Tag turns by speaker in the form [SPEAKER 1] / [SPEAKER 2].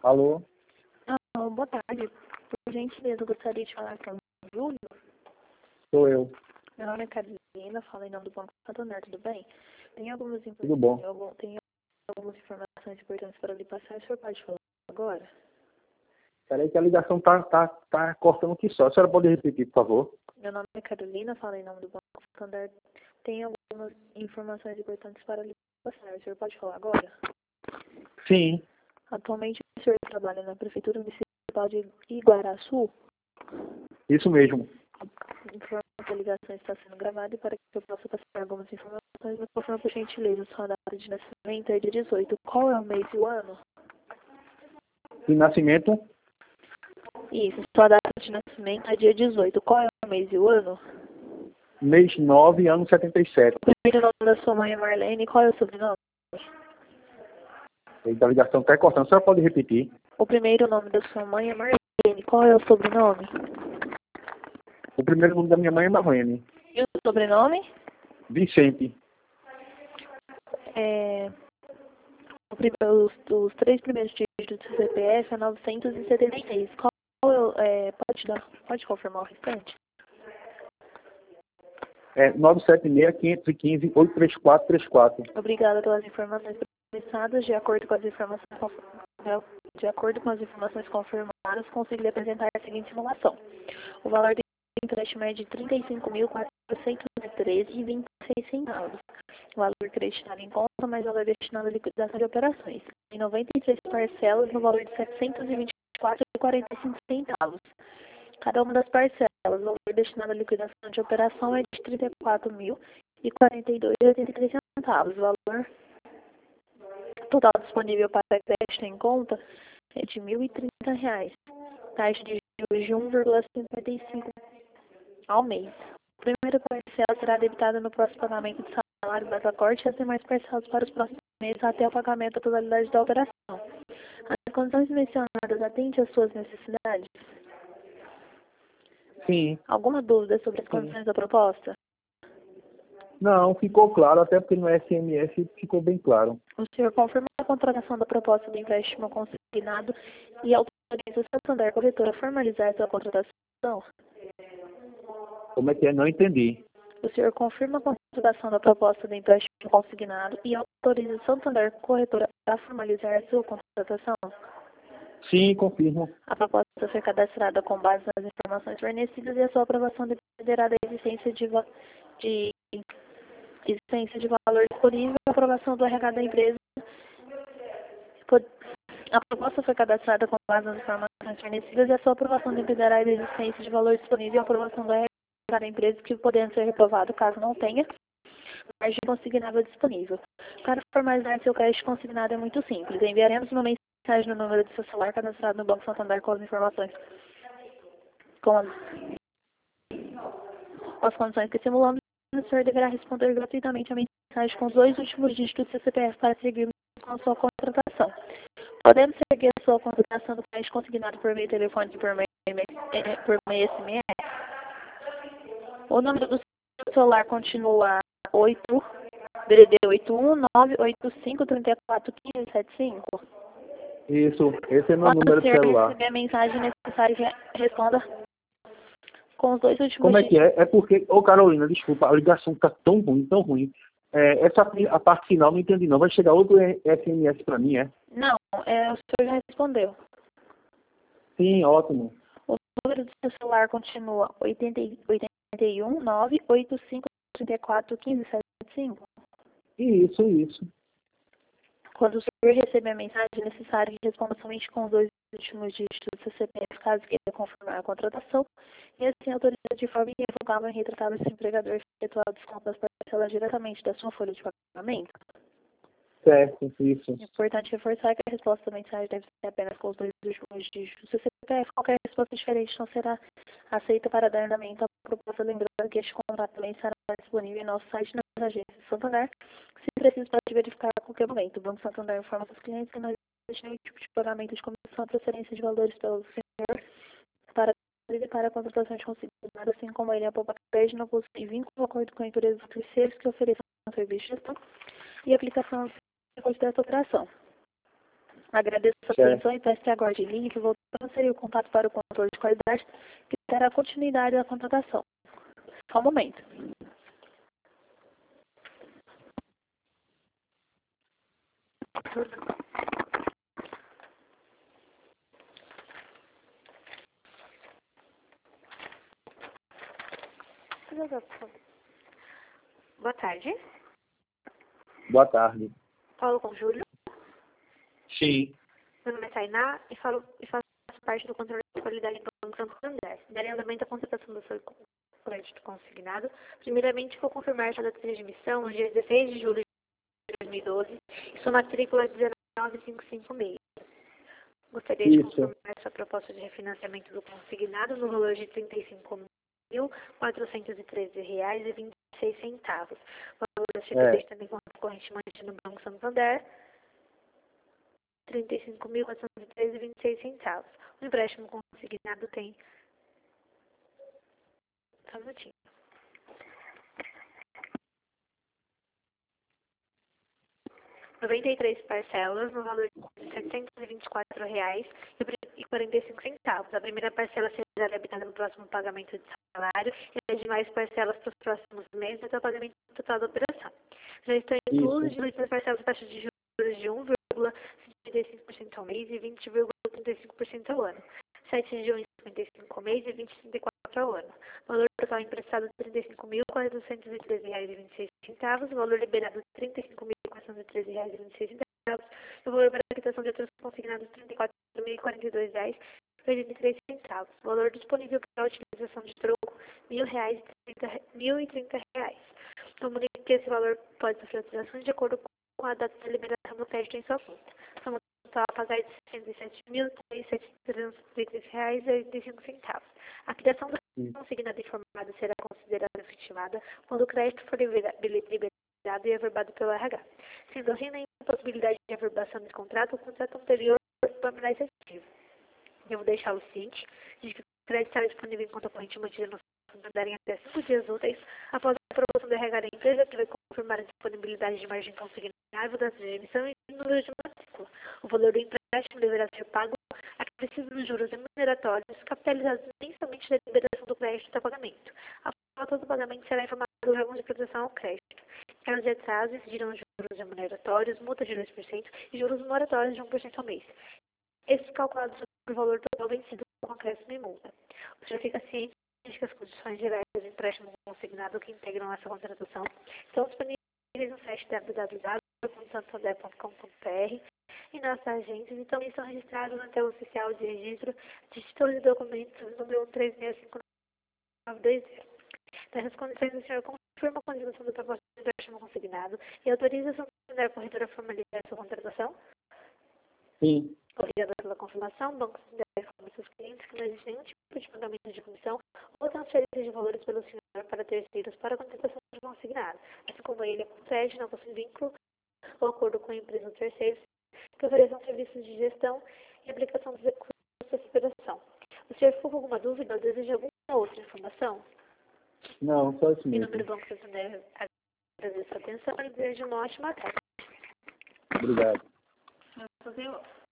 [SPEAKER 1] Alô?
[SPEAKER 2] Boa tarde. Por gentileza, eu gostaria de falar com o Júlio.
[SPEAKER 1] Sou eu.
[SPEAKER 2] Meu nome é Carolina, falo em nome do Banco Santander, tudo bem? Tem algumas,
[SPEAKER 1] Tudo bom?
[SPEAKER 2] tem algumas informações importantes para lhe passar. O senhor pode falar agora?
[SPEAKER 1] Peraí que a ligação tá cortando aqui só. A senhora pode repetir, por favor?
[SPEAKER 2] Meu nome é Carolina, falo em nome do Banco Santander. Tem algumas informações importantes para lhe passar. O senhor pode falar agora?
[SPEAKER 1] Sim.
[SPEAKER 2] Atualmente, o senhor trabalha na Prefeitura Municipal de Iguaraçu?
[SPEAKER 1] Isso mesmo.
[SPEAKER 2] A ligação está sendo gravada e para que eu possa passar algumas informações, eu confirmo por gentileza sua data de nascimento é de 18. Qual é o mês e o ano?
[SPEAKER 1] De nascimento?
[SPEAKER 2] Isso, sua data de nascimento é dia 18. Qual é o mês e o ano?
[SPEAKER 1] Mês 9, ano 77.
[SPEAKER 2] O primeiro nome da sua mãe é Marlene. Qual é o sobrenome?
[SPEAKER 1] Eita, a ligação tá cortando. A senhora pode repetir?
[SPEAKER 2] O primeiro nome da sua mãe é Marlene. Qual é o sobrenome?
[SPEAKER 1] O primeiro nome da minha mãe é Marlene.
[SPEAKER 2] E o sobrenome?
[SPEAKER 1] Vicente.
[SPEAKER 2] Os três primeiros dígitos do CPF é 976. Pode confirmar o restante?
[SPEAKER 1] É 976-515-83434.
[SPEAKER 2] Obrigada pelas informações prestadas. De acordo com as informações confirmadas, consigo lhe apresentar a seguinte simulação. O valor do empréstimo é de R$ 35.413,26. O valor creditado em conta, mais o valor destinado à liquidação de operações. Em 93 parcelas, no valor de R$ 724,45. Cada uma das parcelas, o valor destinado à liquidação de operação é de R$ 34.042,83. O valor total disponível para crédito em conta é de R$ 1.030. Taxa de juros de 1,55 ao mês. A primeira parcela será debitada no próximo pagamento de salário da corte e as demais parcelas para os próximos meses até o pagamento da totalidade da operação. As condições mencionadas atendem às suas necessidades?
[SPEAKER 1] Sim.
[SPEAKER 2] Alguma dúvida sobre as condições da proposta?
[SPEAKER 1] Não, ficou claro, até porque no SMS ficou bem claro.
[SPEAKER 2] O senhor confirma a contratação da proposta do empréstimo consignado e autoriza o Santander Corretora a formalizar sua contratação?
[SPEAKER 1] Como é que é? Não entendi.
[SPEAKER 2] O senhor confirma a contratação da proposta do empréstimo consignado e autoriza o Santander Corretora a formalizar sua contratação?
[SPEAKER 1] Sim, confirmo.
[SPEAKER 2] A proposta foi cadastrada com base nas informações fornecidas e a sua aprovação dependerá da existência de valor disponível e aprovação do RH da empresa. A proposta foi cadastrada com base nas informações fornecidas e a sua aprovação dependerá da existência de valor disponível e aprovação do RH da empresa, que podendo ser reprovado caso não tenha margem consignável disponível. Para formalizar seu crédito consignado é muito simples. Enviaremos uma mensagem no número do seu celular cadastrado no Banco Santander com as informações, com as condições que simulamos. O senhor deverá responder gratuitamente a mensagem com os dois últimos dígitos do seu CPF para seguir com a sua contratação. Podemos seguir a sua contratação do crédito consignado por meio telefônico e por meio SMS. O número do seu celular continua 8 DDD 81985341575.
[SPEAKER 1] Isso, esse é meu
[SPEAKER 2] Quando
[SPEAKER 1] número
[SPEAKER 2] o
[SPEAKER 1] de
[SPEAKER 2] senhor
[SPEAKER 1] celular.
[SPEAKER 2] receber a mensagem necessária, responda com os dois últimos
[SPEAKER 1] Como é que
[SPEAKER 2] dígitos.
[SPEAKER 1] é? É porque, ô Carolina, desculpa, a ligação tá tão ruim, tão ruim. A parte final não entendi não. Vai chegar outro SMS para mim, é?
[SPEAKER 2] Não, o senhor já respondeu.
[SPEAKER 1] Sim, ótimo.
[SPEAKER 2] O número do seu celular continua 81 98534 1575.
[SPEAKER 1] Isso.
[SPEAKER 2] Quando o senhor receber a mensagem, é necessário que responda somente com os dois últimos dígitos do seu CPF, caso queira confirmar a contratação, e assim autoriza de forma irrevogável e retratável esse empregador efetuar o desconto das parcelas diretamente da sua folha de pagamento.
[SPEAKER 1] Certo, isso.
[SPEAKER 2] É importante reforçar que a resposta da mensagem deve ser apenas com os dois últimos dígitos do seu CPF. Qualquer resposta diferente não será aceita para dar andamento à proposta, lembrando que este contrato também estará disponível em nosso site nas agências de Santander. Se preciso, pode verificar a qualquer momento. O Banco Santander informa seus clientes que não existe nenhum tipo de pagamento de comissão ou transferência de valores pelo senhor para a contratação de consignado, assim como ele poupa crédito, não possui vínculo de acordo com a empresa ou terceiros que ofereçam serviço de gestão e aplicação de custo dessa operação. Agradeço a sua atenção e peço que aguarde em linha que vou transferir o contato para o controle de qualidade que terá continuidade da contratação. Só um momento. Boa tarde.
[SPEAKER 1] Boa tarde.
[SPEAKER 2] Falo com o Júlio.
[SPEAKER 1] Sim.
[SPEAKER 2] Meu nome é Tainá e faço parte do controle de qualidade do Banco Santander. Darei andamento à contratação do seu crédito consignado. Primeiramente, vou confirmar sua data de admissão no dia 16 de julho de 2012 e sua matrícula 19556. Gostaria de confirmar sua proposta de refinanciamento do consignado no valor de R$ 35.413,26. O valor da CPD também correntemente no Banco Santander, R$ 35.413,26. O empréstimo consignado tem... Só um minutinho. R$ 93 parcelas no valor de R$ 724,45. A primeira parcela será debitada no próximo pagamento de salário e as demais parcelas para os próximos meses até o pagamento total da operação. Já estão inclusos as parcelas de taxa de juros de 1,55% ao mês e 20,35% ao ano. 7 de 1,55 ao mês e 20,34% ao ano. O valor total emprestado R$ 35.413,26. O valor liberado R$ 35.413,26. O valor para a quitação de outros consignados R$ 34.042,83. O valor disponível para a utilização de troco R$ 1.030. Comunique que esse valor pode sofrer alterações de acordo com a data de liberação do crédito em sua conta. Soma total a pagar de R$ 67.733,85. A criação do consignado informado será considerada efetivada quando o crédito for liberado e averbado pelo RH. Sendo assim, na impossibilidade de averbação desse contrato, o contrato anterior permanece ativo. Devo deixá-lo ciente de que o crédito estará disponível em conta corrente mantida no Santander em até 5 dias úteis após a aprovação do RH da empresa, que vai confirmar a disponibilidade de margem consignável da emissão e do número de matrícula. O valor do empréstimo deverá ser pago acrescido nos juros remuneratórios, capitalizados mensalmente da liberação do crédito até o pagamento. A falta do pagamento será informado do órgão de proteção ao crédito. Casos de atraso incidirão os juros remuneratórios, multa de 2% e juros moratórios de 1% ao mês. Esses calculados sobre o valor total vencido com acréscimo e multa. O senhor fica ciente de que as condições gerais do empréstimo consignado que integram essa contratação estão disponíveis no site www.santander.com.br e nossas agências e também são registrados na tela oficial de registro de títulos e documentos número 1365920. Nessas condições, o senhor confirma a condição do propósito de empréstimo consignado e autoriza a Santander Corretora a formalizar sua contratação?
[SPEAKER 1] Sim.
[SPEAKER 2] Obrigada pela confirmação. O Banco Santander informa seus clientes que não existe nenhum tipo de pagamento de comissão ou transferência de valores pelo senhor para terceiros para a contratação de consignado, assim como ele concede, não possui vínculo ou acordo com a empresa ou terceiros que ofereçam serviços de gestão e aplicação dos recursos dessa operação. O senhor ficou com alguma dúvida ou deseja alguma outra informação?
[SPEAKER 1] Não, só isso
[SPEAKER 2] Em
[SPEAKER 1] mesmo.
[SPEAKER 2] nome do Banco Santander, agradeço a atenção e desejo uma ótima tarde.
[SPEAKER 1] Obrigado.